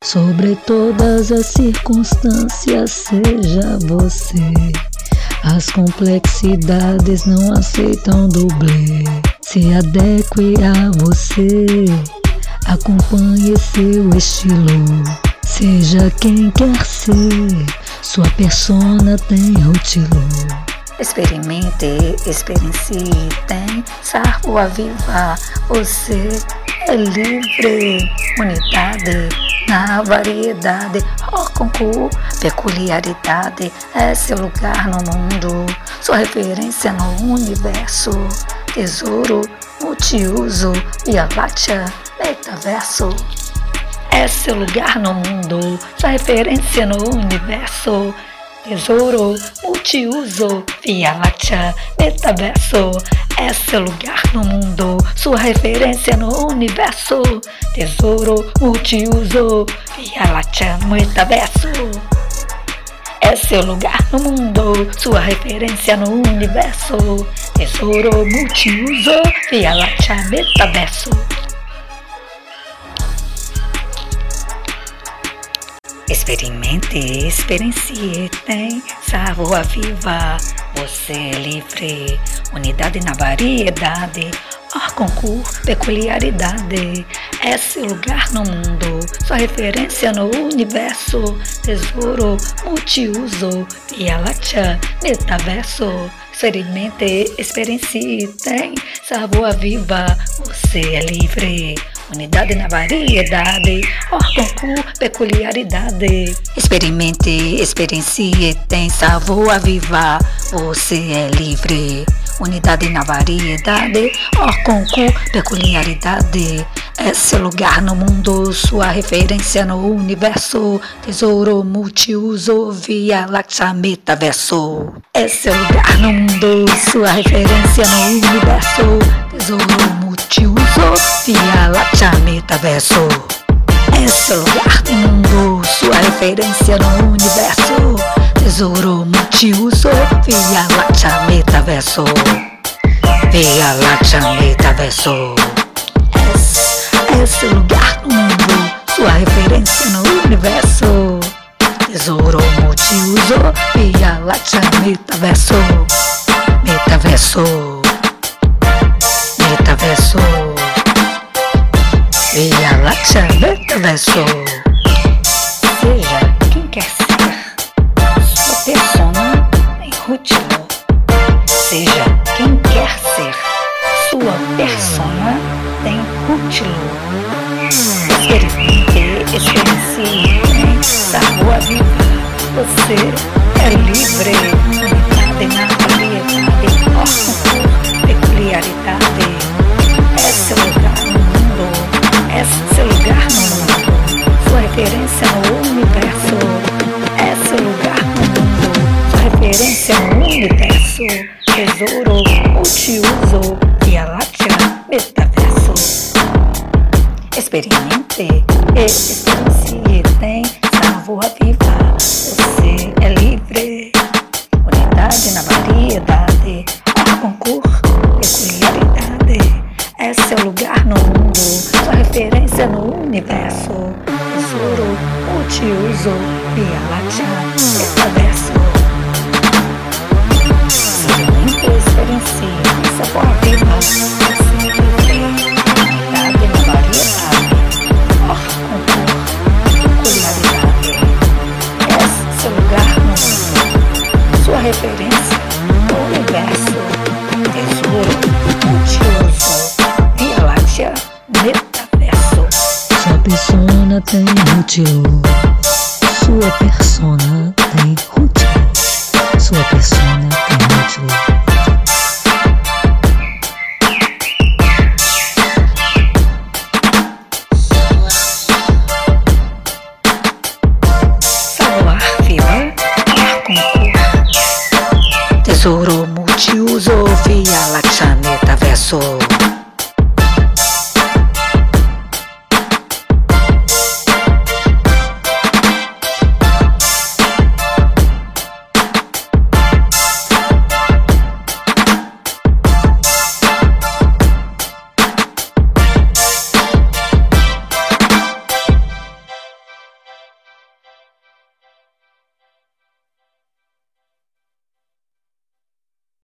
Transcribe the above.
Sobre todas as circunstâncias, seja você. As complexidades não aceitam dublê. Se adeque a você, acompanhe seu estilo. Seja quem quer ser, sua persona tem rótulo. Experimente, experiencie, tem sarro a viva. Você é livre, unidade na variedade. Concurso, peculiaridade é seu lugar no mundo, sua referência no universo. Tesouro, multiuso, Via Láctea, metaverso. É seu lugar no mundo, sua referência no universo. Tesouro, multiuso, Via Láctea, metaverso. É seu lugar no mundo, sua referência no universo. Tesouro, multiuso, Via Láctea, metaverso. É seu lugar no mundo, sua referência no universo. Tesouro, multiuso, Via Láctea, metaverso. Experimente, experiencie, tem sarro a viva. Você é livre, unidade na variedade. Concurso, peculiaridade é seu lugar no mundo, sua referência no universo. Tesouro, multiuso, Via Láctea, metaverso. Experimente, experiencie, tem sabor viva. Você é livre, unidade na variedade. Concurso, peculiaridade. Experimente, experiencie, tem sabor viva. Você é livre, unidade na variedade. Concurso, peculiaridade é seu lugar no mundo, sua referência no universo. Tesouro, multiuso, Via Láctea, metaverso. É seu lugar no mundo, sua referência no universo. Tesouro, multiuso, Via Láctea, metaverso. É seu lugar no mundo, sua referência no universo. Tesouro, multiuso, Via Láctea, metaverso. Via Láctea, metaverso. É seu lugar no mundo, sua referência no universo. Tesouro, multiuso, Via Láctea, metaverso. Metaverso. Metaverso. Via Láctea, metaverso. Seja quem quer ser, sua persona tem rótulo. Seja quem quer ser, sua persona tem rótulo. Experimente, experiencie, tem sabor a viva. Você é livre, unidade na variedade. Concurso, peculiaridade é seu lugar no mundo, é seu lugar no mundo, sua referência no universo. É seu lugar no mundo, sua referência no universo. Tesouro, multiuso, Via Láctea, metaverso. Experimente, experiencie, tem sabor a viva. Você é livre, unidade na variedade. Concurso, peculiaridade é seu lugar no mundo, sua referência no universo. Tesouro, multiuso, Via Láctea, metaverso. Experiencie, sabor a viva. Você é livre, unidade na variedade. Concurso, peculiaridade é seu lugar no mundo, sua referência no universo. Tesouro, multiuso, Via Láctea, metaverso. Sua persona tem rótulo, sua persona